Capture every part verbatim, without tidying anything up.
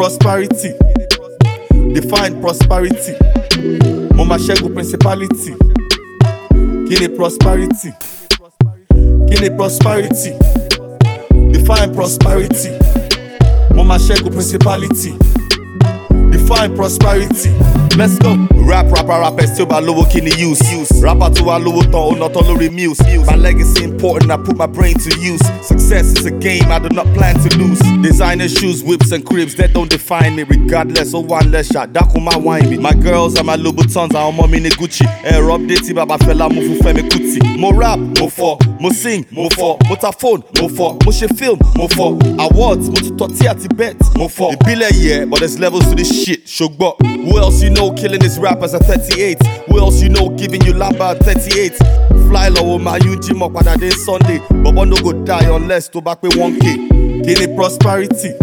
prosperity. Define prosperity. Mama Shego principality. Kini prosperity. Kini prosperity. Define prosperity. Mama Shego principality. Define prosperity. Let's go. Rap, rapper, rapper, still by low kini use. use. Rapper to a low thought, not all muse. My legacy important, I put my brain to use. Success is a game I do not plan to lose. Designer shoes, whips and cribs, that don't define me. Regardless of one less shot, that on my wine me. My girls and my Louboutins are on mommy in Gucci. Air update, baba fella, move femi kuti. More rap, more for, more sing, more for. More phone, more for. More she film, more for. Awards, more to tortilla Tibet, more for. It be like yeah, but there's levels to this shit. Shogbo. Who else you know killing this rappers at thirty-eight? Who else you know giving you lamba at thirty-eight? Fly low, my you gym up on a day Sunday. But one no go die unless to back with one K. Kini prosperity.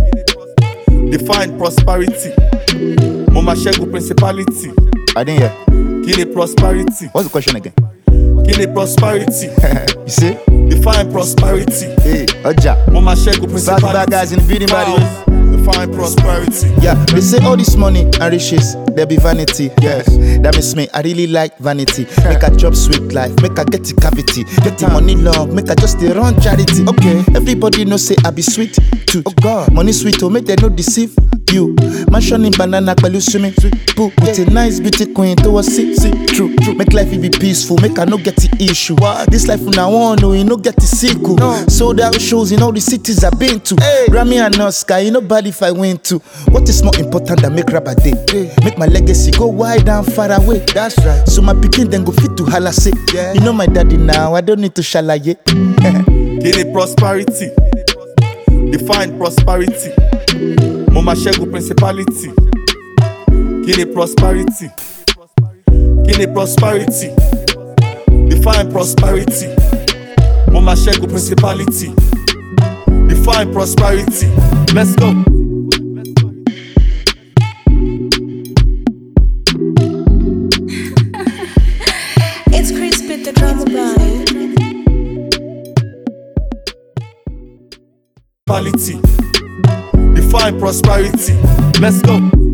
Define prosperity. Mama Shego principality. I didn't hear. Kini prosperity. What's the question again? Kini prosperity. You see? Define prosperity. Hey, Oja. Mama Shego principality. Bad bad guys in the building, buddy. Define prosperity. Yeah, they say all this money and riches, there be vanity. Yes, that means me, I really like vanity. Make a job sweet life, make a get the cavity. Get the money long, make a just the run charity. Okay, everybody know say I be sweet too. Oh God, money sweet to make them no deceive you. Mansion in banana, pelu swimming pool with a nice beauty queen to a see, see, true, true. Make life be peaceful, make I no get the issue. This life now on, no, you no get the sequel. No. Sold out shows in all the cities I've been to. Hey. Grammy and Oscar, you know bad if I win to. What is more important than make rap a day? Hey. Make my legacy go wide and far away. That's right. So my pikin then go fit to holla say. Yeah. You know my daddy now, I don't need to shalaye. Kini prosperity. Define prosperity. Mama Shego principality. Kini prosperity. Kini prosperity. Define prosperity. Mama Shego principality. Define prosperity. Let's go. It's Chris with the drama guy. Prosperity. Define prosperity. Let's go.